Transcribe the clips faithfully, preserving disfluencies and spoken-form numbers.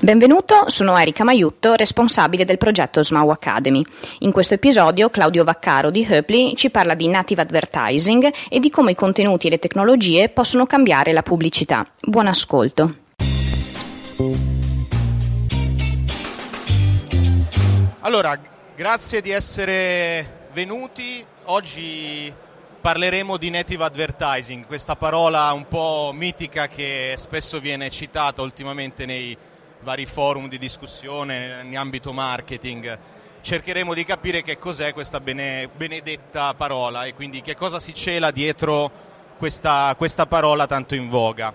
Benvenuto, sono Erika Maiutto, responsabile del progetto Smau Academy. In questo episodio Claudio Vaccaro di Hoepli ci parla di native advertising e di come i contenuti e le tecnologie possono cambiare la pubblicità. Buon ascolto. Allora, grazie di essere venuti. Oggi parleremo di native advertising, questa parola un po' mitica che spesso viene citata ultimamente nei vari forum di discussione in ambito marketing. Cercheremo di capire che cos'è questa bene, benedetta parola e quindi che cosa si cela dietro questa, questa parola tanto in voga.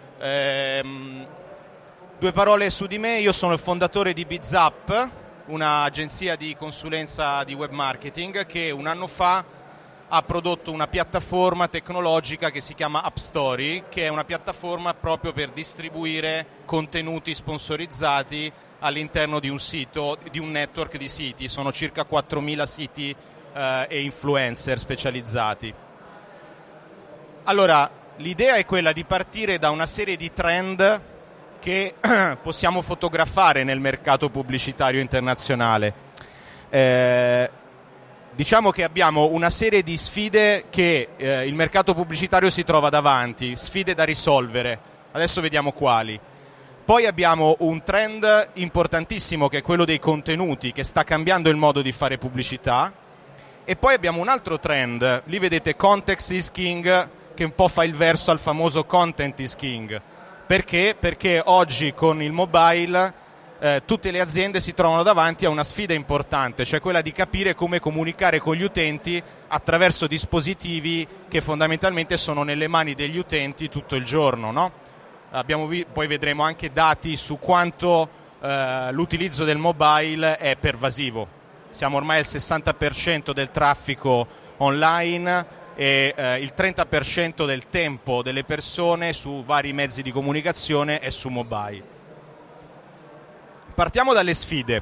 Ehm, due parole su di me: io sono il fondatore di BizUp, un'agenzia di consulenza di web marketing che un anno fa ha prodotto una piattaforma tecnologica che si chiama AppStory, che è una piattaforma proprio per distribuire contenuti sponsorizzati all'interno di un sito, di un network di siti. Sono circa quattromila siti eh, e influencer specializzati. Allora, l'idea è quella di partire da una serie di trend che possiamo fotografare nel mercato pubblicitario internazionale. Eh, Diciamo che abbiamo una serie di sfide che eh, il mercato pubblicitario si trova davanti, sfide da risolvere. Adesso vediamo quali. Poi abbiamo un trend importantissimo che è quello dei contenuti, che sta cambiando il modo di fare pubblicità. E poi abbiamo un altro trend, lì vedete context is king, che un po' fa il verso al famoso content is king. Perché? Perché oggi con il mobile Eh, tutte le aziende si trovano davanti a una sfida importante, cioè quella di capire come comunicare con gli utenti attraverso dispositivi che fondamentalmente sono nelle mani degli utenti tutto il giorno, no? Abbiamo vi- poi vedremo anche dati su quanto eh, l'utilizzo del mobile è pervasivo. Siamo ormai al sessanta per cento del traffico online e eh, il trenta per cento del tempo delle persone su vari mezzi di comunicazione è su mobile. Partiamo dalle sfide.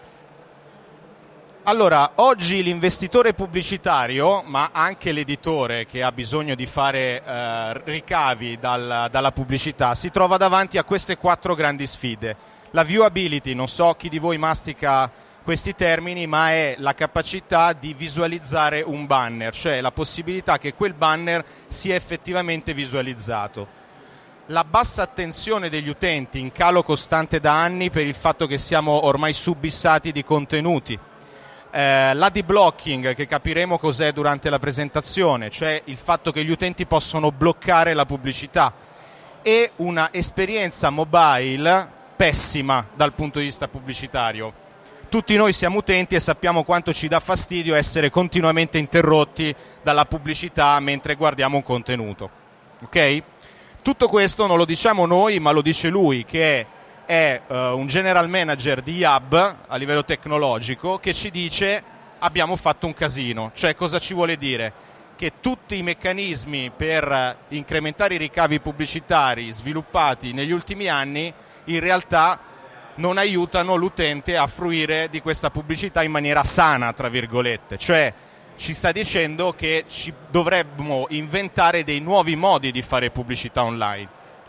Allora, oggi l'investitore pubblicitario, ma anche l'editore che ha bisogno di fare eh, ricavi dal, dalla pubblicità, si trova davanti a queste quattro grandi sfide. La viewability, non so chi di voi mastica questi termini, ma è la capacità di visualizzare un banner, cioè la possibilità che quel banner sia effettivamente visualizzato. La bassa attenzione degli utenti, in calo costante da anni per il fatto che siamo ormai subissati di contenuti. Eh, l'A D blocking, che capiremo cos'è durante la presentazione, cioè il fatto che gli utenti possono bloccare la pubblicità, e una esperienza mobile pessima dal punto di vista pubblicitario. Tutti noi siamo utenti e sappiamo quanto ci dà fastidio essere continuamente interrotti dalla pubblicità mentre guardiamo un contenuto. Ok? Tutto questo non lo diciamo noi, ma lo dice lui, che è, è uh, un general manager di Hub a livello tecnologico, che ci dice abbiamo fatto un casino. Cioè, cosa ci vuole dire? Che tutti i meccanismi per incrementare i ricavi pubblicitari sviluppati negli ultimi anni in realtà non aiutano l'utente a fruire di questa pubblicità in maniera sana, tra virgolette. Cioè, ci sta dicendo che ci dovremmo inventare dei nuovi modi di fare pubblicità online.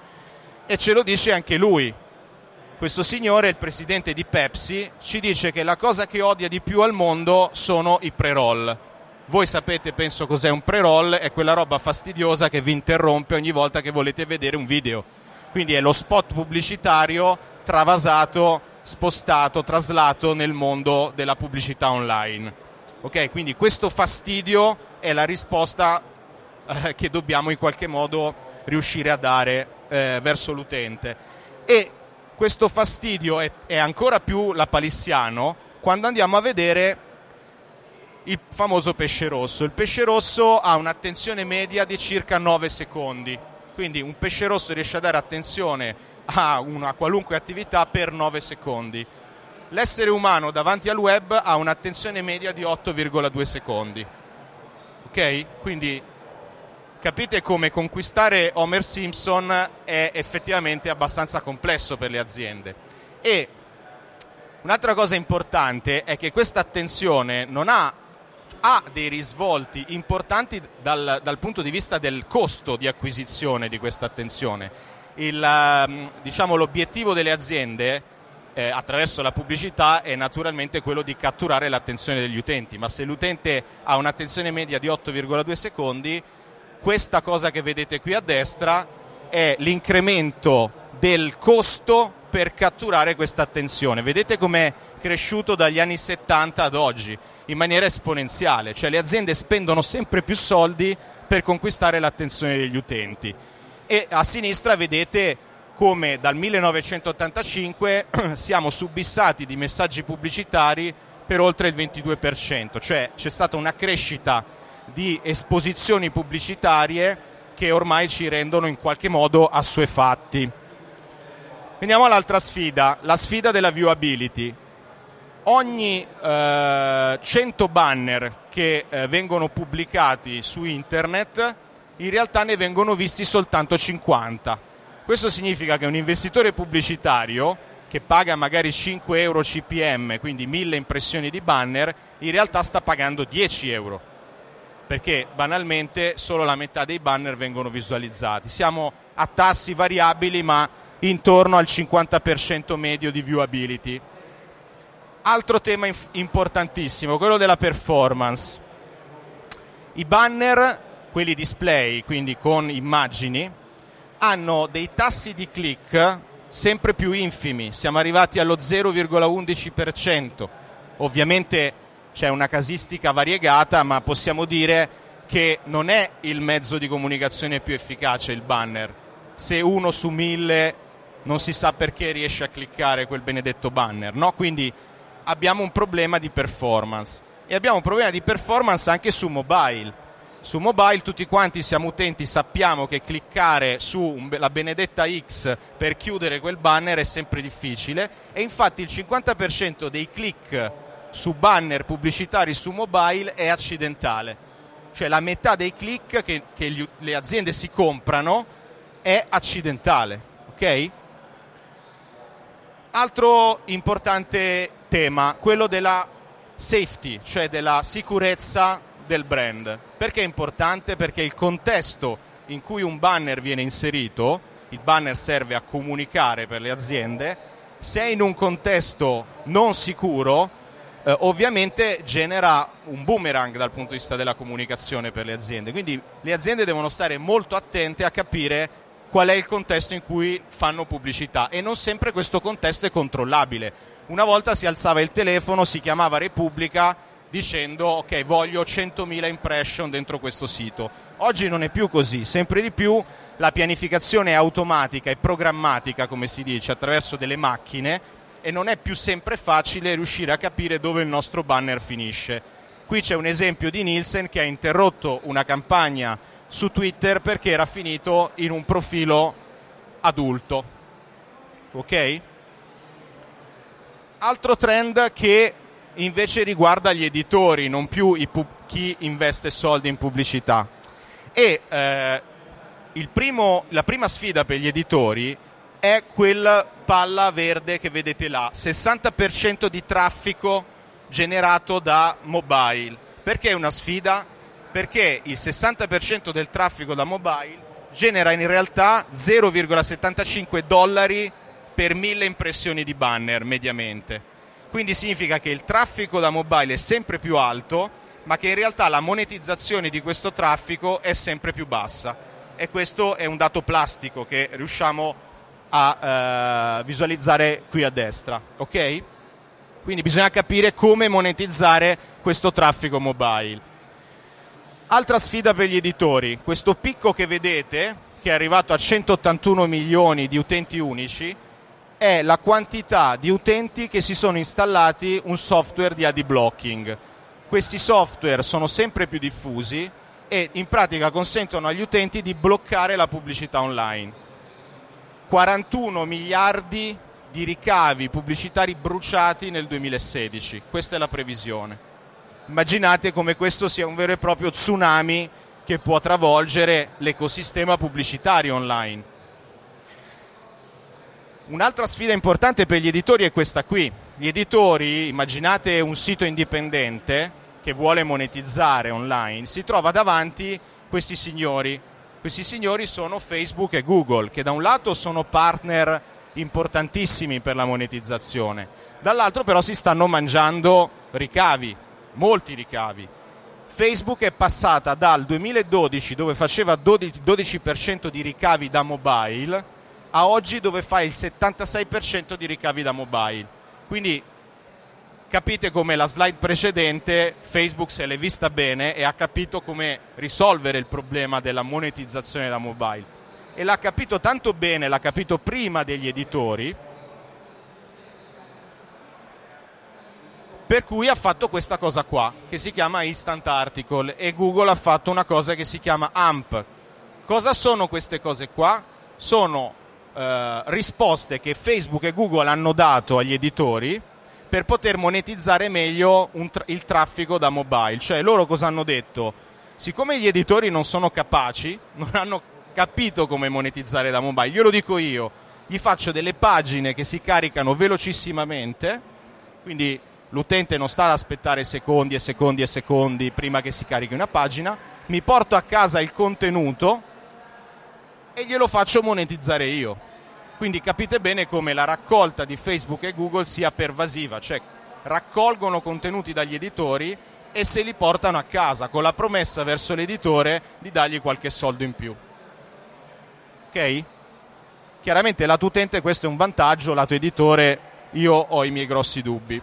E ce lo dice anche lui. Questo signore, il presidente di Pepsi, ci dice che la cosa che odia di più al mondo sono i pre-roll. Voi sapete, penso, cos'è un pre-roll? È quella roba fastidiosa che vi interrompe ogni volta che volete vedere un video. Quindi è lo spot pubblicitario travasato, spostato, traslato nel mondo della pubblicità online. Ok, quindi questo fastidio è la risposta eh, che dobbiamo in qualche modo riuscire a dare eh, verso l'utente. E questo fastidio è, è ancora più lapalissiano quando andiamo a vedere il famoso pesce rosso. Il pesce rosso ha un'attenzione media di circa nove secondi, quindi un pesce rosso riesce a dare attenzione a una qualunque attività per nove secondi. L'essere umano davanti al web ha un'attenzione media di otto virgola due secondi. Ok? Quindi capite come conquistare Homer Simpson è effettivamente abbastanza complesso per le aziende. E un'altra cosa importante è che questa attenzione non ha, ha dei risvolti importanti dal, dal punto di vista del costo di acquisizione di questa attenzione. Il, diciamo, l'obiettivo delle aziende eh, attraverso la pubblicità è naturalmente quello di catturare l'attenzione degli utenti, ma se l'utente ha un'attenzione media di otto virgola due secondi, questa cosa che vedete qui a destra è l'incremento del costo per catturare questa attenzione. Vedete com'è cresciuto dagli anni settanta ad oggi in maniera esponenziale, cioè le aziende spendono sempre più soldi per conquistare l'attenzione degli utenti. E a sinistra vedete come dal millenovecentottantacinque siamo subissati di messaggi pubblicitari per oltre il ventidue per cento, cioè c'è stata una crescita di esposizioni pubblicitarie che ormai ci rendono in qualche modo assuefatti. Veniamo all'altra sfida, la sfida della viewability. Ogni eh, cento banner che eh, vengono pubblicati su internet, in realtà ne vengono visti soltanto cinquanta. Questo significa che un investitore pubblicitario che paga magari cinque euro C P M, quindi mille impressioni di banner, in realtà sta pagando dieci euro, perché banalmente solo la metà dei banner vengono visualizzati. Siamo a tassi variabili, ma intorno al cinquanta per cento medio di viewability. Altro tema inf- importantissimo, quello della performance. I banner, quelli display, quindi con immagini, hanno dei tassi di click sempre più infimi, siamo arrivati allo zero virgola undici per cento. Ovviamente c'è una casistica variegata, ma possiamo dire che non è il mezzo di comunicazione più efficace il banner. Se uno su mille non si sa perché riesce a cliccare quel benedetto banner, no? Quindi abbiamo un problema di performance e abbiamo un problema di performance anche su mobile. Su mobile tutti quanti siamo utenti, sappiamo che cliccare su la benedetta X per chiudere quel banner è sempre difficile e infatti il cinquanta per cento dei click su banner pubblicitari su mobile è accidentale. Cioè la metà dei click che, che gli, le aziende si comprano è accidentale, ok? Altro importante tema, quello della safety, cioè della sicurezza del brand. Perché è importante? Perché il contesto in cui un banner viene inserito, il banner serve a comunicare per le aziende, se è in un contesto non sicuro, eh, ovviamente genera un boomerang dal punto di vista della comunicazione per le aziende. Quindi le aziende devono stare molto attente a capire qual è il contesto in cui fanno pubblicità e non sempre questo contesto è controllabile. Una volta si alzava il telefono, si chiamava Repubblica dicendo ok, voglio centomila impression dentro questo sito. Oggi non è più così, sempre di più la pianificazione è automatica e programmatica, come si dice, attraverso delle macchine e non è più sempre facile riuscire a capire dove il nostro banner finisce. Qui c'è un esempio di Nielsen che ha interrotto una campagna su Twitter perché era finito in un profilo adulto. Ok? Altro trend che invece riguarda gli editori, non più i pub- chi investe soldi in pubblicità. E eh, il primo, la prima sfida per gli editori è quel palla verde che vedete là, sessanta per cento di traffico generato da mobile. Perché è una sfida? Perché il sessanta per cento del traffico da mobile genera in realtà zero virgola settantacinque dollari per mille impressioni di banner mediamente. Quindi significa che il traffico da mobile è sempre più alto, ma che in realtà la monetizzazione di questo traffico è sempre più bassa. E questo è un dato plastico che riusciamo a eh, visualizzare qui a destra, ok? Quindi bisogna capire come monetizzare questo traffico mobile. Altra sfida per gli editori, questo picco che vedete, che è arrivato a centottantuno milioni di utenti unici, è la quantità di utenti che si sono installati un software di ad blocking. Questi software sono sempre più diffusi e in pratica consentono agli utenti di bloccare la pubblicità online. quarantuno miliardi di ricavi pubblicitari bruciati nel duemilasedici, questa è la previsione. Immaginate come questo sia un vero e proprio tsunami che può travolgere l'ecosistema pubblicitario online. Un'altra sfida importante per gli editori è questa qui. Gli editori, immaginate un sito indipendente che vuole monetizzare online, si trova davanti questi signori. Questi signori sono Facebook e Google, che da un lato sono partner importantissimi per la monetizzazione. Dall'altro però si stanno mangiando ricavi, molti ricavi. Facebook è passata dal duemiladodici, dove faceva dodici per cento di ricavi da mobile, a oggi dove fa il settantasei per cento di ricavi da mobile. Quindi capite come la slide precedente Facebook se l'è vista bene e ha capito come risolvere il problema della monetizzazione da mobile. E l'ha capito tanto bene, l'ha capito prima degli editori, per cui ha fatto questa cosa qua, che si chiama Instant Article, e Google ha fatto una cosa che si chiama A M P. Cosa sono queste cose qua? Sono eh, risposte che Facebook e Google hanno dato agli editori per poter monetizzare meglio un tra- il traffico da mobile. Cioè loro cosa hanno detto? Siccome gli editori non sono capaci, non hanno capito come monetizzare da mobile, io lo dico io, gli faccio delle pagine che si caricano velocissimamente, quindi l'utente non sta ad aspettare secondi e secondi e secondi prima che si carichi una pagina, mi porto a casa il contenuto e glielo faccio monetizzare io. Quindi capite bene come la raccolta di Facebook e Google sia pervasiva, cioè raccolgono contenuti dagli editori e se li portano a casa con la promessa verso l'editore di dargli qualche soldo in più. Ok? Chiaramente lato utente questo è un vantaggio, lato editore io ho i miei grossi dubbi.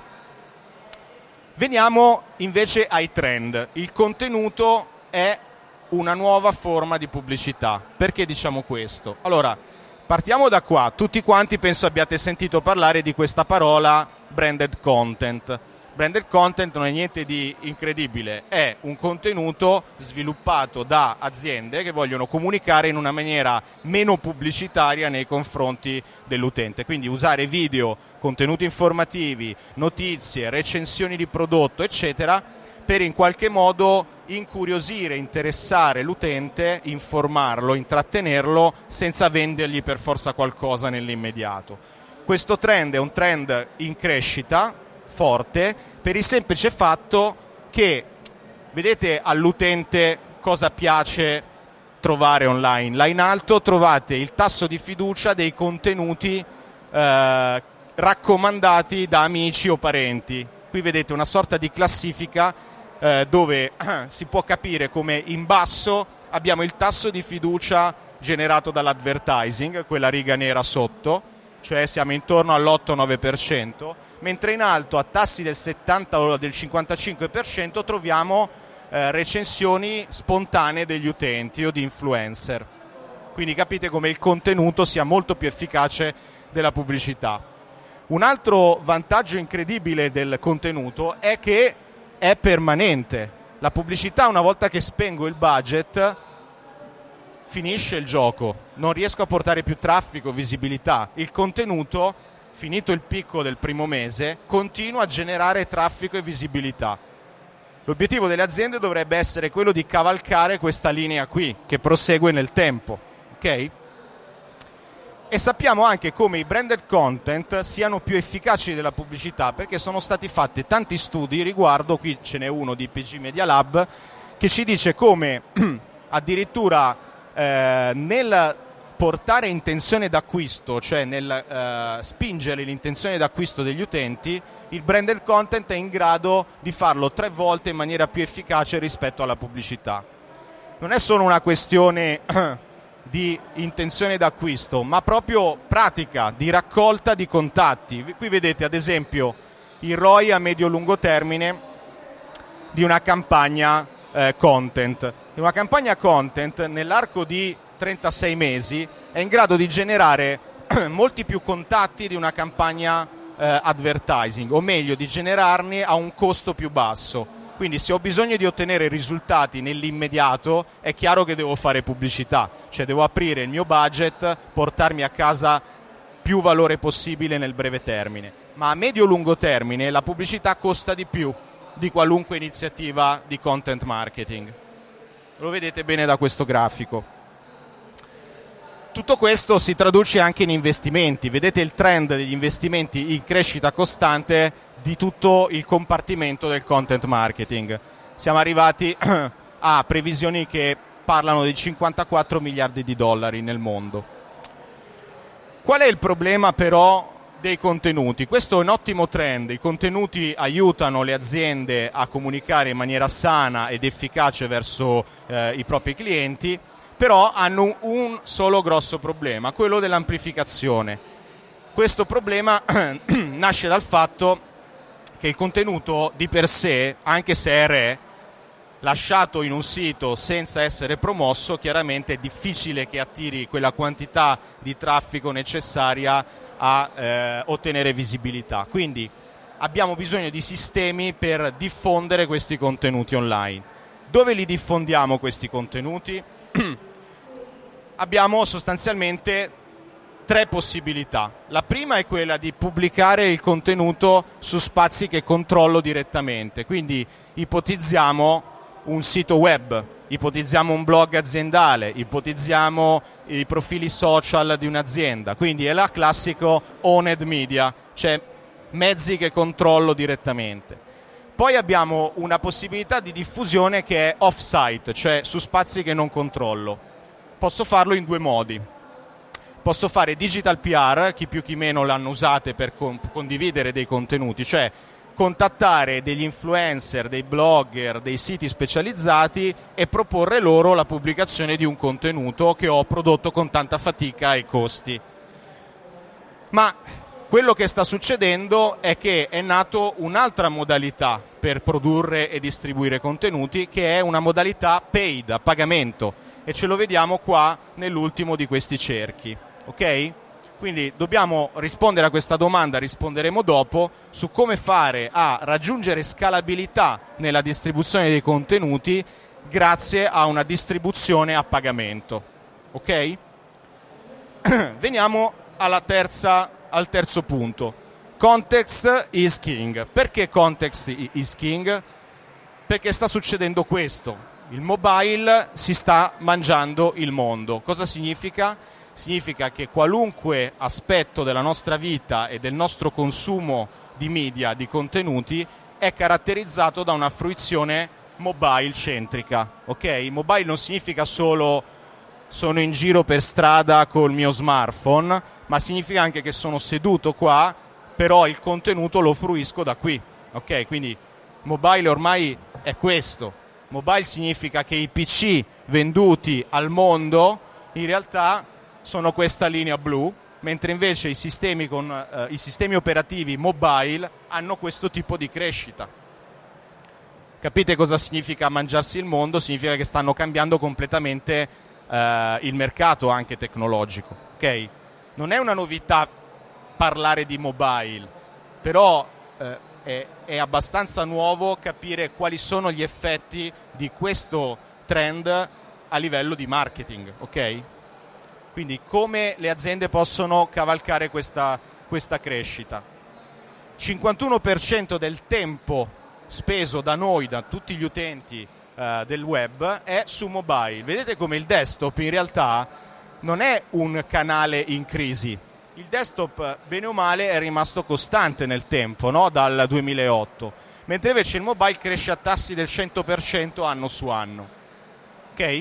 Veniamo invece ai trend. Il contenuto è una nuova forma di pubblicità. Perché diciamo questo? Allora, partiamo da qua. Tutti quanti penso abbiate sentito parlare di questa parola branded content. Branded content non è niente di incredibile, è un contenuto sviluppato da aziende che vogliono comunicare in una maniera meno pubblicitaria nei confronti dell'utente. Quindi usare video, contenuti informativi, notizie, recensioni di prodotto, eccetera, per in qualche modo incuriosire, interessare l'utente, informarlo, intrattenerlo, senza vendergli per forza qualcosa nell'immediato. Questo trend è un trend in crescita, forte, per il semplice fatto che vedete all'utente cosa piace trovare online. Là in alto trovate il tasso di fiducia dei contenuti eh, raccomandati da amici o parenti. Qui vedete una sorta di classifica eh, dove eh, si può capire come in basso abbiamo il tasso di fiducia generato dall'advertising, quella riga nera sotto, cioè siamo intorno all'otto nove per cento, mentre in alto a tassi del settanta o del cinquantacinque per cento troviamo eh, recensioni spontanee degli utenti o di influencer. Quindi capite come il contenuto sia molto più efficace della pubblicità. Un altro vantaggio incredibile del contenuto è che è permanente. La pubblicità, una volta che spengo il budget, finisce il gioco, non riesco a portare più traffico, visibilità. Il contenuto, finito il picco del primo mese, continua a generare traffico e visibilità. L'obiettivo delle aziende dovrebbe essere quello di cavalcare questa linea qui, che prosegue nel tempo, ok? E sappiamo anche come i branded content siano più efficaci della pubblicità, perché sono stati fatti tanti studi riguardo, qui ce n'è uno di I P G Media Lab, che ci dice come addirittura eh, nel portare intenzione d'acquisto, cioè nel eh, spingere l'intenzione d'acquisto degli utenti, il branded content è in grado di farlo tre volte in maniera più efficace rispetto alla pubblicità. Non è solo una questione di intenzione d'acquisto, ma proprio pratica, di raccolta di contatti. Qui vedete ad esempio il R O I a medio-lungo termine di una campagna eh, content. Una campagna content nell'arco di trentasei mesi è in grado di generare molti più contatti di una campagna eh, advertising, o meglio di generarne a un costo più basso. Quindi se ho bisogno di ottenere risultati nell'immediato è chiaro che devo fare pubblicità, cioè devo aprire il mio budget, portarmi a casa più valore possibile nel breve termine. Ma a medio-lungo termine la pubblicità costa di più di qualunque iniziativa di content marketing. Lo vedete bene da questo grafico. Tutto questo si traduce anche in investimenti. Vedete il trend degli investimenti in crescita costante di tutto il compartimento del content marketing. Siamo arrivati a previsioni che parlano di cinquantaquattro miliardi di dollari nel mondo. Qual è il problema però dei contenuti? Questo è un ottimo trend, i contenuti aiutano le aziende a comunicare in maniera sana ed efficace verso eh, i propri clienti, però hanno un solo grosso problema, quello dell'amplificazione. Questo problema nasce dal fatto che il contenuto di per sé, anche se è re, lasciato in un sito senza essere promosso, chiaramente è difficile che attiri quella quantità di traffico necessaria a eh, ottenere visibilità. Quindi abbiamo bisogno di sistemi per diffondere questi contenuti online. Dove li diffondiamo questi contenuti? Abbiamo sostanzialmente tre possibilità. La prima è quella di pubblicare il contenuto su spazi che controllo direttamente, quindi ipotizziamo un sito web, ipotizziamo un blog aziendale, ipotizziamo i profili social di un'azienda, quindi è la classico owned media, cioè mezzi che controllo direttamente. Poi abbiamo una possibilità di diffusione che è off-site, cioè su spazi che non controllo. Posso farlo in due modi. Posso fare digital P R, chi più chi meno l'hanno usate per con- condividere dei contenuti, cioè contattare degli influencer, dei blogger, dei siti specializzati e proporre loro la pubblicazione di un contenuto che ho prodotto con tanta fatica e costi. Ma quello che sta succedendo è che è nato un'altra modalità per produrre e distribuire contenuti, che è una modalità paid, a pagamento, e ce lo vediamo qua nell'ultimo di questi cerchi, ok? Quindi dobbiamo rispondere a questa domanda, risponderemo dopo, su come fare a raggiungere scalabilità nella distribuzione dei contenuti grazie a una distribuzione a pagamento. Ok? Veniamo alla terza, al terzo punto. Context is king. Perché context is king? Perché sta succedendo questo. Il mobile si sta mangiando il mondo. Cosa significa? Significa che qualunque aspetto della nostra vita e del nostro consumo di media, di contenuti, è caratterizzato da una fruizione mobile centrica. Ok? Mobile non significa solo sono in giro per strada col mio smartphone, ma significa anche che sono seduto qua, però il contenuto lo fruisco da qui. Ok? Quindi mobile ormai è questo. Mobile significa che i P C venduti al mondo in realtà sono questa linea blu, mentre invece i sistemi, con, eh, i sistemi operativi mobile hanno questo tipo di crescita. Capite cosa significa mangiarsi il mondo? Significa che stanno cambiando completamente eh, il mercato anche tecnologico. Okay? Non è una novità parlare di mobile, però eh, è, è abbastanza nuovo capire quali sono gli effetti di questo trend a livello di marketing. Ok? Quindi come le aziende possono cavalcare questa, questa crescita. cinquantuno per cento del tempo speso da noi, da tutti gli utenti eh, del web, è su mobile. Vedete come il desktop in realtà non è un canale in crisi. Il desktop, bene o male, è rimasto costante nel tempo, no? Dal duemilaotto. Mentre invece il mobile cresce a tassi del cento per cento anno su anno. Ok?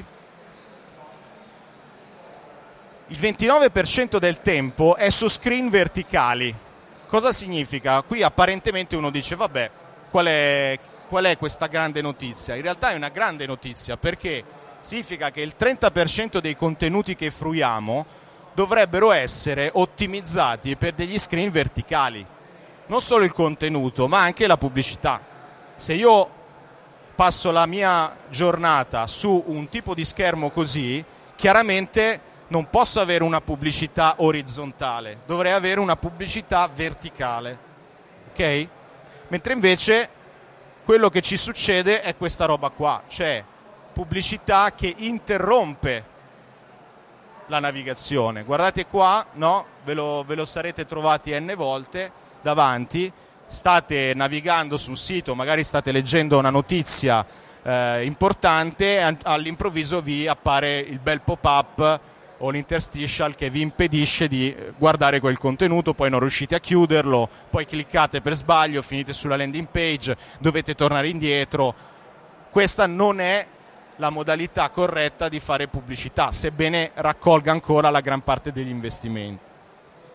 Il ventinove per cento del tempo è su screen verticali. Cosa significa? Qui apparentemente uno dice, vabbè, qual è, qual è questa grande notizia? In realtà è una grande notizia perché significa che il trenta per cento dei contenuti che fruiamo dovrebbero essere ottimizzati per degli screen verticali. Non solo il contenuto, ma anche la pubblicità. Se io passo la mia giornata su un tipo di schermo così, chiaramente non posso avere una pubblicità orizzontale, dovrei avere una pubblicità verticale, ok? Mentre invece quello che ci succede è questa roba qua, cioè pubblicità che interrompe la navigazione. Guardate qua, no? Ve lo, ve lo sarete trovati n volte davanti, state navigando sul sito, magari state leggendo una notizia eh, importante e all'improvviso vi appare il bel pop-up o l'interstitial che vi impedisce di guardare quel contenuto, poi non riuscite a chiuderlo, poi cliccate per sbaglio, finite sulla landing page, dovete tornare indietro. Questa non è la modalità corretta di fare pubblicità, sebbene raccolga ancora la gran parte degli investimenti.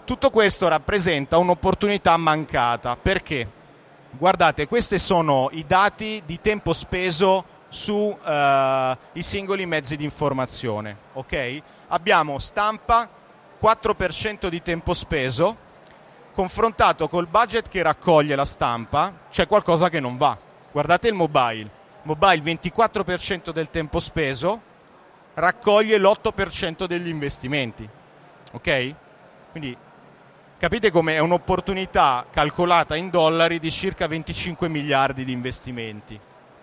Tutto questo rappresenta un'opportunità mancata. Perché? Guardate, questi sono i dati di tempo speso sui uh, singoli mezzi di informazione. Okay? Abbiamo stampa, quattro per cento di tempo speso, confrontato col budget che raccoglie la stampa, c'è qualcosa che non va. Guardate il mobile. Mobile ventiquattro per cento del tempo speso, raccoglie l'otto per cento degli investimenti. Ok? Quindi capite come è un'opportunità calcolata in dollari di circa venticinque miliardi di investimenti.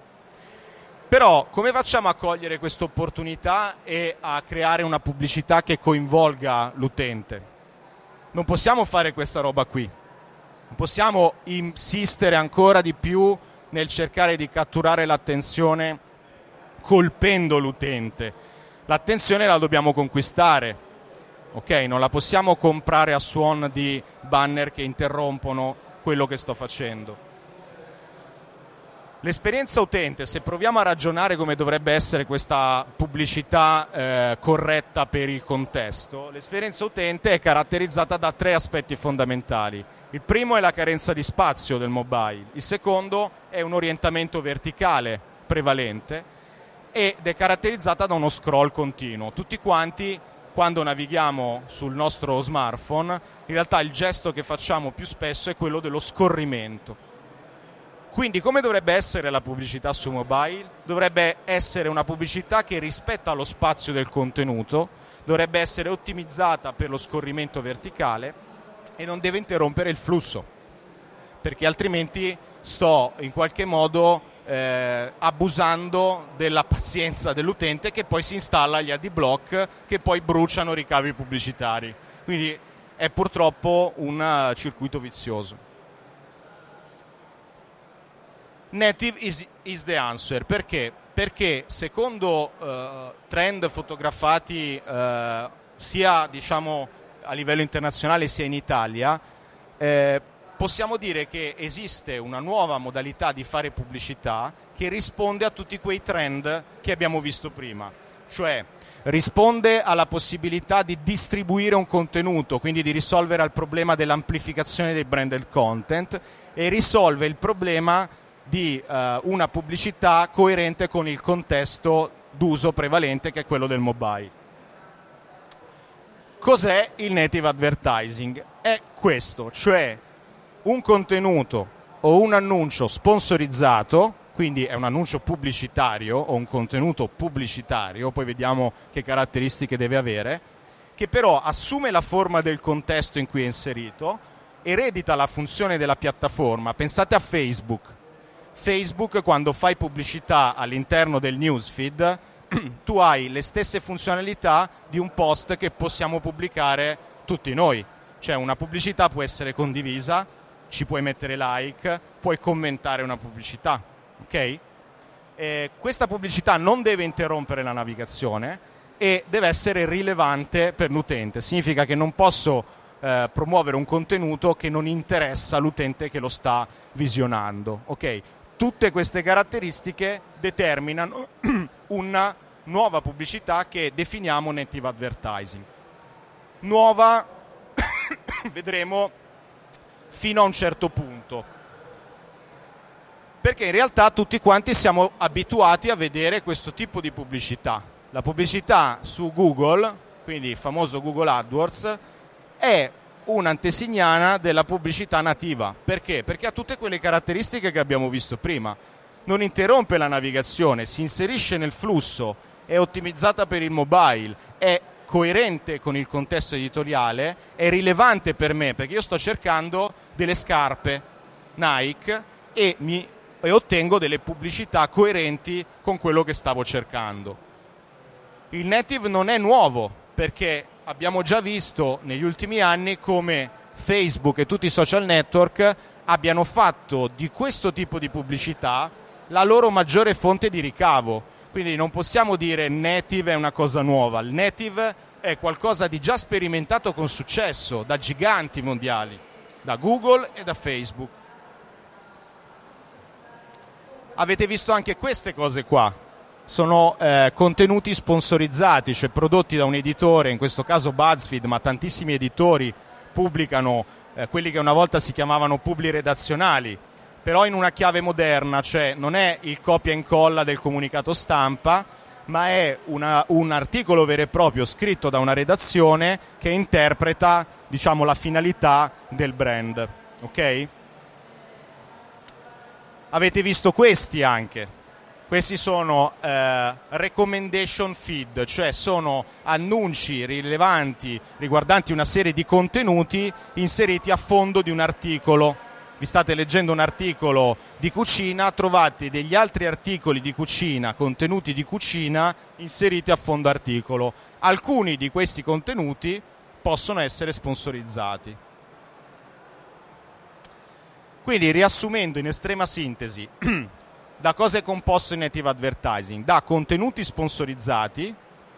Però come facciamo a cogliere questa opportunità e a creare una pubblicità che coinvolga l'utente? Non possiamo fare questa roba qui. Non possiamo insistere ancora di più nel cercare di catturare l'attenzione colpendo l'utente. L'attenzione la dobbiamo conquistare. Ok, non la possiamo comprare a suon di banner che interrompono quello che sto facendo. L'esperienza utente, se proviamo a ragionare come dovrebbe essere questa pubblicità eh, corretta per il contesto, l'esperienza utente è caratterizzata da tre aspetti fondamentali. Il primo è la carenza di spazio del mobile, il secondo è un orientamento verticale prevalente ed è caratterizzata da uno scroll continuo. Tutti quanti, quando navighiamo sul nostro smartphone, in realtà il gesto che facciamo più spesso è quello dello scorrimento. Quindi come dovrebbe essere la pubblicità su mobile? Dovrebbe essere una pubblicità che rispetta lo spazio del contenuto, dovrebbe essere ottimizzata per lo scorrimento verticale e non deve interrompere il flusso, perché altrimenti sto in qualche modo eh, abusando della pazienza dell'utente, che poi si installa gli adblock che poi bruciano ricavi pubblicitari. Quindi è purtroppo un circuito vizioso. Native is, is the answer. Perché? Perché secondo uh, trend fotografati uh, sia diciamo a livello internazionale sia in Italia, eh, possiamo dire che esiste una nuova modalità di fare pubblicità che risponde a tutti quei trend che abbiamo visto prima. Cioè risponde alla possibilità di distribuire un contenuto, quindi di risolvere il problema dell'amplificazione dei branded content, e risolve il problema di uh, una pubblicità coerente con il contesto d'uso prevalente, che è quello del mobile. Cos'è il native advertising? È questo, cioè un contenuto o un annuncio sponsorizzato, quindi è un annuncio pubblicitario o un contenuto pubblicitario, poi vediamo che caratteristiche deve avere, che però assume la forma del contesto in cui è inserito, eredita la funzione della piattaforma. Pensate a Facebook. Facebook, quando fai pubblicità all'interno del newsfeed, tu hai le stesse funzionalità di un post che possiamo pubblicare tutti noi. Cioè una pubblicità può essere condivisa, ci puoi mettere like, puoi commentare una pubblicità, ok? E questa pubblicità non deve interrompere la navigazione e deve essere rilevante per l'utente. Significa che non posso eh, promuovere un contenuto che non interessa l'utente che lo sta visionando, ok? Tutte queste caratteristiche determinano una nuova pubblicità che definiamo native advertising. Nuova, vedremo, fino a un certo punto. Perché in realtà tutti quanti siamo abituati a vedere questo tipo di pubblicità. La pubblicità su Google, quindi il famoso Google AdWords, è un'antesignana della pubblicità nativa. Perché? Perché ha tutte quelle caratteristiche che abbiamo visto prima. Non interrompe la navigazione, si inserisce nel flusso, è ottimizzata per il mobile, è coerente con il contesto editoriale, è rilevante per me, perché io sto cercando delle scarpe Nike e, mi, e ottengo delle pubblicità coerenti con quello che stavo cercando. Il native non è nuovo, perché abbiamo già visto negli ultimi anni come Facebook e tutti i social network abbiano fatto di questo tipo di pubblicità la loro maggiore fonte di ricavo. Quindi non possiamo dire native è una cosa nuova. Il native è qualcosa di già sperimentato con successo da giganti mondiali, da Google e da Facebook. Avete visto anche queste cose qua. Sono eh, contenuti sponsorizzati, cioè prodotti da un editore, in questo caso BuzzFeed, ma tantissimi editori pubblicano eh, quelli che una volta si chiamavano publi redazionali, però in una chiave moderna, cioè non è il copia e incolla del comunicato stampa, ma è una, un articolo vero e proprio scritto da una redazione che interpreta, diciamo, la finalità del brand. Ok? Avete visto questi anche. Questi sono eh, recommendation feed, cioè sono annunci rilevanti riguardanti una serie di contenuti inseriti a fondo di un articolo. Vi state leggendo un articolo di cucina, trovate degli altri articoli di cucina, contenuti di cucina inseriti a fondo articolo. Alcuni di questi contenuti possono essere sponsorizzati. Quindi, riassumendo in estrema sintesi, da cosa è composto il native advertising? Da contenuti sponsorizzati,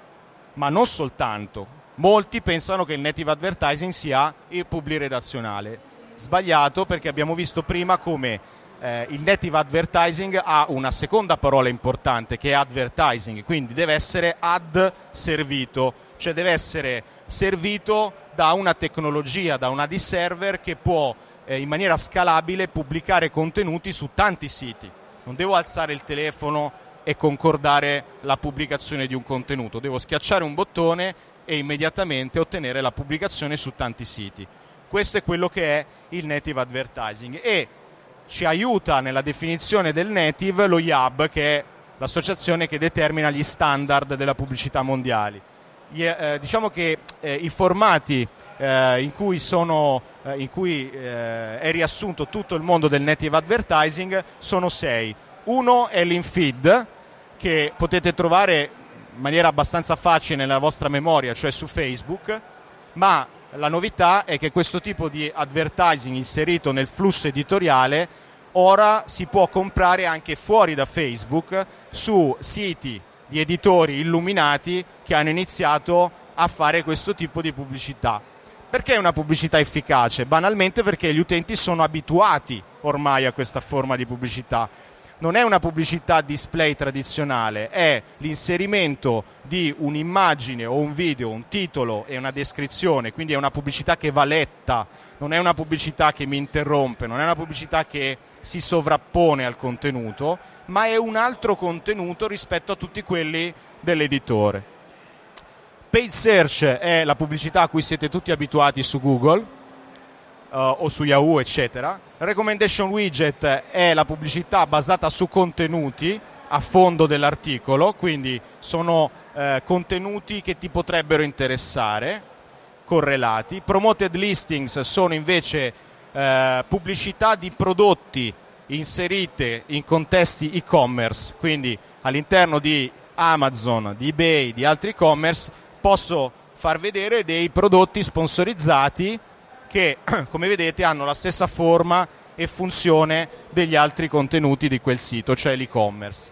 ma non soltanto. Molti pensano che il native advertising sia il publi redazionale. Sbagliato, perché abbiamo visto prima come eh, il native advertising ha una seconda parola importante che è advertising, quindi deve essere ad servito, cioè deve essere servito da una tecnologia, da un ad server che può eh, in maniera scalabile pubblicare contenuti su tanti siti. Non devo alzare il telefono e concordare la pubblicazione di un contenuto, devo schiacciare un bottone e immediatamente ottenere la pubblicazione su tanti siti. Questo è quello che è il native advertising e ci aiuta nella definizione del native lo I A B, che è l'associazione che determina gli standard della pubblicità mondiali. Gli, eh, diciamo che eh, i formati eh, in cui, sono, eh, in cui eh, è riassunto tutto il mondo del native advertising sono sei. Uno è l'infeed, che potete trovare in maniera abbastanza facile nella vostra memoria, cioè su Facebook, ma la novità è che questo tipo di advertising inserito nel flusso editoriale ora si può comprare anche fuori da Facebook su siti di editori illuminati che hanno iniziato a fare questo tipo di pubblicità. Perché è una pubblicità efficace? Banalmente perché gli utenti sono abituati ormai a questa forma di pubblicità. Non è una pubblicità display tradizionale, è l'inserimento di un'immagine o un video, un titolo e una descrizione, quindi è una pubblicità che va letta, non è una pubblicità che mi interrompe, non è una pubblicità che si sovrappone al contenuto, ma è un altro contenuto rispetto a tutti quelli dell'editore. Paid search è la pubblicità a cui siete tutti abituati su Google, Uh, o su Yahoo, eccetera. Recommendation widget è la pubblicità basata su contenuti a fondo dell'articolo, quindi sono uh, contenuti che ti potrebbero interessare, correlati. Promoted listings sono invece uh, pubblicità di prodotti inserite in contesti e-commerce, quindi all'interno di Amazon, di eBay, di altri e-commerce posso far vedere dei prodotti sponsorizzati che, come vedete, hanno la stessa forma e funzione degli altri contenuti di quel sito, cioè l'e-commerce.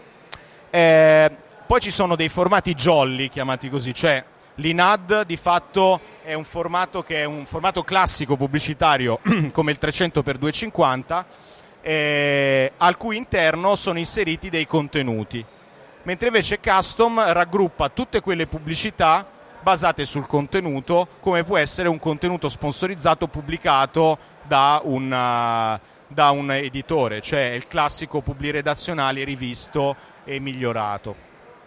Eh, poi ci sono dei formati jolly, chiamati così, cioè l'in-ad di fatto è un formato che è un formato classico pubblicitario come il trecento per duecentocinquanta, eh, al cui interno sono inseriti dei contenuti, mentre invece custom raggruppa tutte quelle pubblicità basate sul contenuto, come può essere un contenuto sponsorizzato pubblicato da un, uh, da un editore, cioè il classico publi redazionale rivisto e migliorato.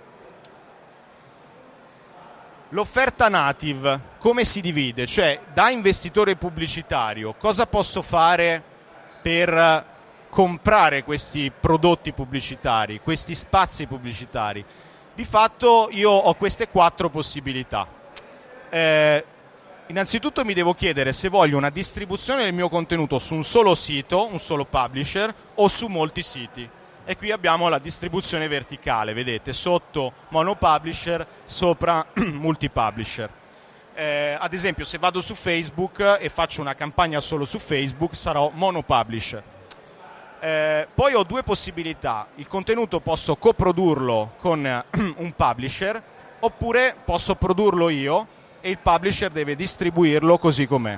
L'offerta native come si divide? Cioè, da investitore pubblicitario, cosa posso fare per comprare questi prodotti pubblicitari, questi spazi pubblicitari? Di fatto io ho queste quattro possibilità. Eh, innanzitutto mi devo chiedere se voglio una distribuzione del mio contenuto su un solo sito, un solo publisher, o su molti siti. E qui abbiamo la distribuzione verticale, vedete, sotto monopublisher, sopra multipublisher. Eh, ad esempio, se vado su Facebook e faccio una campagna solo su Facebook, sarò monopublisher. Eh, poi ho due possibilità: il contenuto posso coprodurlo con un publisher, oppure posso produrlo io e il publisher deve distribuirlo così com'è.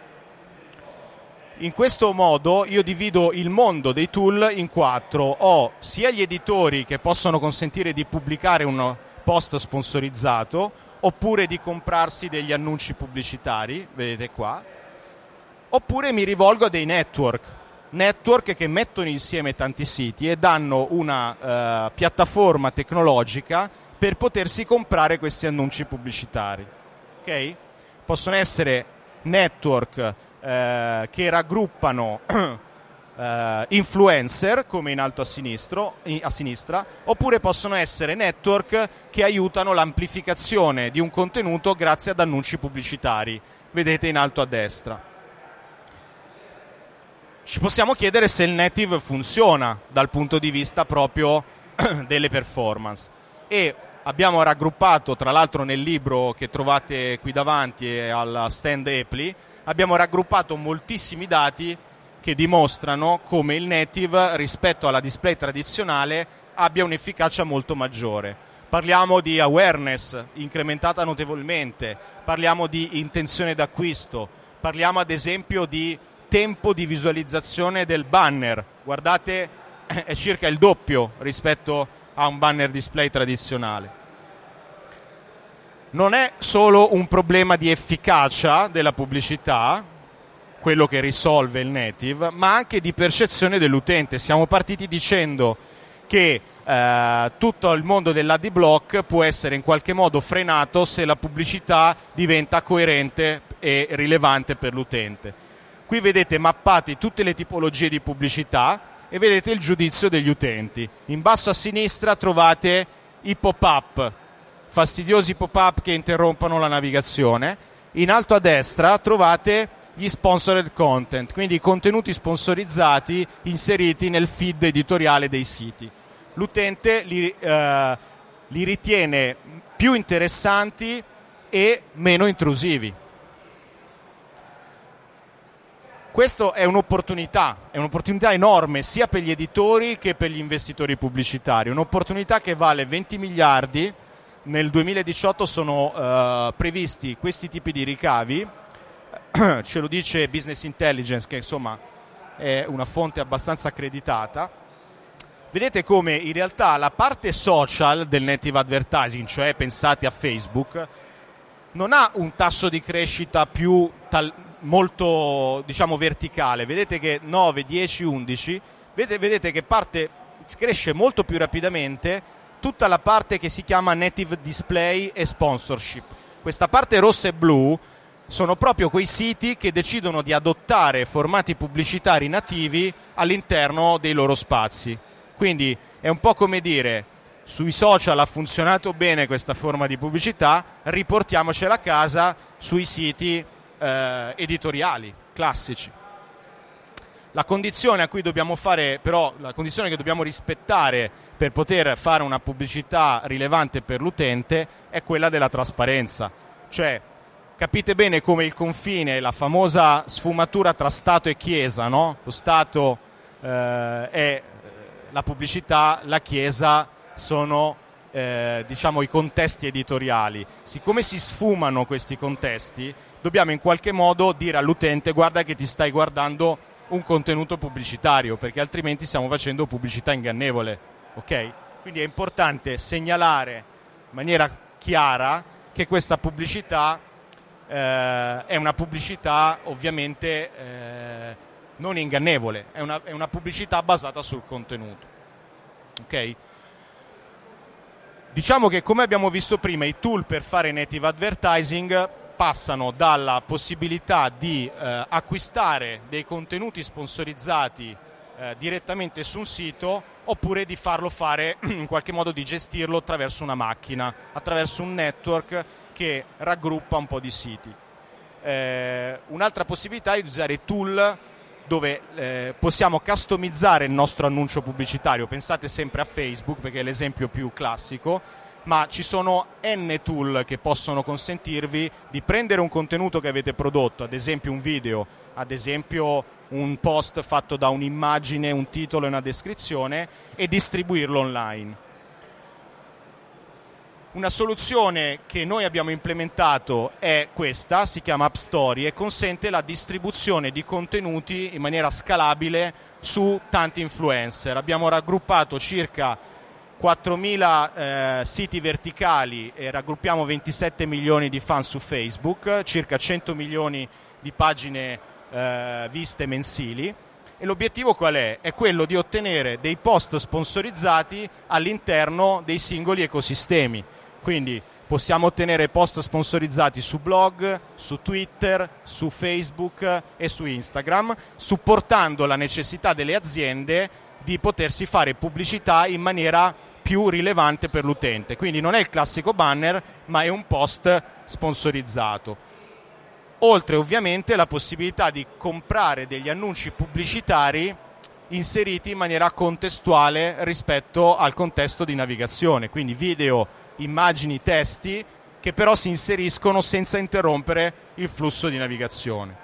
In questo modo io divido il mondo dei tool in quattro. Ho sia gli editori che possono consentire di pubblicare un post sponsorizzato, oppure di comprarsi degli annunci pubblicitari, vedete qua. Oppure mi rivolgo a dei network, network che mettono insieme tanti siti e danno una eh, piattaforma tecnologica per potersi comprare questi annunci pubblicitari. Okay? Possono essere network eh, che raggruppano eh, influencer, come in alto a, sinistro, a sinistra, oppure possono essere network che aiutano l'amplificazione di un contenuto grazie ad annunci pubblicitari. Vedete in alto a destra. Ci possiamo chiedere se il native funziona dal punto di vista proprio delle performance. E abbiamo raggruppato, tra l'altro nel libro che trovate qui davanti e al stand Apply, abbiamo raggruppato moltissimi dati che dimostrano come il native rispetto alla display tradizionale abbia un'efficacia molto maggiore. Parliamo di awareness incrementata notevolmente, parliamo di intenzione d'acquisto, parliamo ad esempio di tempo di visualizzazione del banner. Guardate, è circa il doppio rispetto a un banner display tradizionale. Non è solo un problema di efficacia della pubblicità, quello che risolve il native, ma anche di percezione dell'utente. Siamo partiti dicendo che eh, tutto il mondo dell'ad block può essere in qualche modo frenato se la pubblicità diventa coerente e rilevante per l'utente. Qui vedete mappate tutte le tipologie di pubblicità e vedete il giudizio degli utenti. In basso a sinistra trovate i pop-up, fastidiosi pop-up che interrompono la navigazione. In alto a destra trovate gli sponsored content, quindi i contenuti sponsorizzati inseriti nel feed editoriale dei siti. L'utente li, eh, li ritiene più interessanti e meno intrusivi. Questo è un'opportunità, è un'opportunità enorme sia per gli editori che per gli investitori pubblicitari, un'opportunità che vale venti miliardi, nel duemiladiciotto sono uh, previsti questi tipi di ricavi, ce lo dice Business Intelligence, che insomma è una fonte abbastanza accreditata. Vedete come in realtà la parte social del native advertising, cioè pensate a Facebook, non ha un tasso di crescita più tal- molto, diciamo, verticale. Vedete che nove, dieci, undici, vedete, vedete che parte cresce molto più rapidamente tutta la parte che si chiama native display e sponsorship. Questa parte rossa e blu sono proprio quei siti che decidono di adottare formati pubblicitari nativi all'interno dei loro spazi. Quindi è un po' come dire: sui social ha funzionato bene questa forma di pubblicità, riportiamocela a casa sui siti eh, editoriali classici. La condizione a cui dobbiamo fare, però, la condizione che dobbiamo rispettare per poter fare una pubblicità rilevante per l'utente è quella della trasparenza. Cioè, capite bene come il confine, la famosa sfumatura tra Stato e Chiesa, no? Lo Stato eh, è la pubblicità, la Chiesa sono eh, diciamo i contesti editoriali. Siccome si sfumano questi contesti, dobbiamo in qualche modo dire all'utente: guarda che ti stai guardando un contenuto pubblicitario, perché altrimenti stiamo facendo pubblicità ingannevole, ok? Quindi è importante segnalare in maniera chiara che questa pubblicità eh, è una pubblicità ovviamente eh, non ingannevole, è una, è una pubblicità basata sul contenuto, ok? Diciamo che, come abbiamo visto prima, i tool per fare native advertising passano dalla possibilità di eh, acquistare dei contenuti sponsorizzati eh, direttamente su un sito, oppure di farlo fare in qualche modo, di gestirlo attraverso una macchina, attraverso un network che raggruppa un po' di siti. Eh, un'altra possibilità è di usare tool dove eh, possiamo customizzare il nostro annuncio pubblicitario. Pensate sempre a Facebook, perché è l'esempio più classico, ma ci sono N tool che possono consentirvi di prendere un contenuto che avete prodotto, ad esempio un video, ad esempio un post fatto da un'immagine, un titolo e una descrizione, e distribuirlo online. Una soluzione che noi abbiamo implementato è questa, si chiama App Story e consente la distribuzione di contenuti in maniera scalabile su tanti influencer. Abbiamo raggruppato circa quattromila eh, siti verticali e raggruppiamo ventisette milioni di fan su Facebook, circa cento milioni di pagine eh, viste mensili. E l'obiettivo qual è? È quello di ottenere dei post sponsorizzati all'interno dei singoli ecosistemi. Quindi possiamo ottenere post sponsorizzati su blog, su Twitter, su Facebook e su Instagram, supportando la necessità delle aziende di potersi fare pubblicità in maniera più rilevante per l'utente. Quindi non è il classico banner, ma è un post sponsorizzato. Oltre ovviamente la possibilità di comprare degli annunci pubblicitari inseriti in maniera contestuale rispetto al contesto di navigazione, quindi video, immagini, testi che però si inseriscono senza interrompere il flusso di navigazione.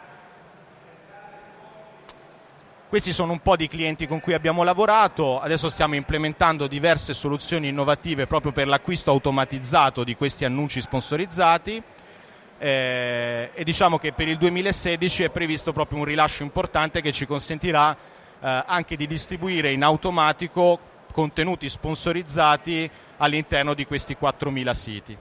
Questi sono un po' di clienti con cui abbiamo lavorato, adesso stiamo implementando diverse soluzioni innovative proprio per l'acquisto automatizzato di questi annunci sponsorizzati. Eh, e diciamo che per il duemilasedici è previsto proprio un rilascio importante che ci consentirà eh, anche di distribuire in automatico contenuti sponsorizzati all'interno di questi quattromila siti.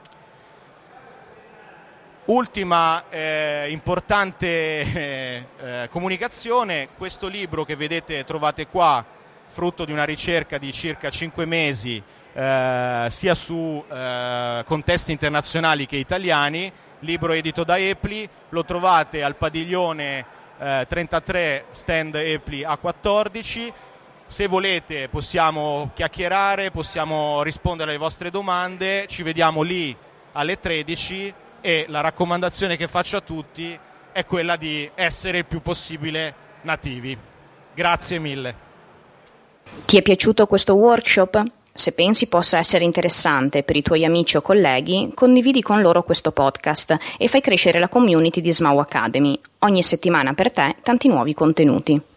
Ultima eh, importante eh, eh, comunicazione, questo libro che vedete trovate qua, frutto di una ricerca di circa cinque mesi eh, sia su eh, contesti internazionali che italiani, libro edito da Epli, lo trovate al padiglione eh, trentatré stand Epli A quattordici. Se volete possiamo chiacchierare, possiamo rispondere alle vostre domande, ci vediamo lì alle tredici e la raccomandazione che faccio a tutti è quella di essere il più possibile nativi. Grazie mille. Ti è piaciuto questo workshop? Se pensi possa essere interessante per i tuoi amici o colleghi, condividi con loro questo podcast e fai crescere la community di S M A U Academy. Ogni settimana per te tanti nuovi contenuti.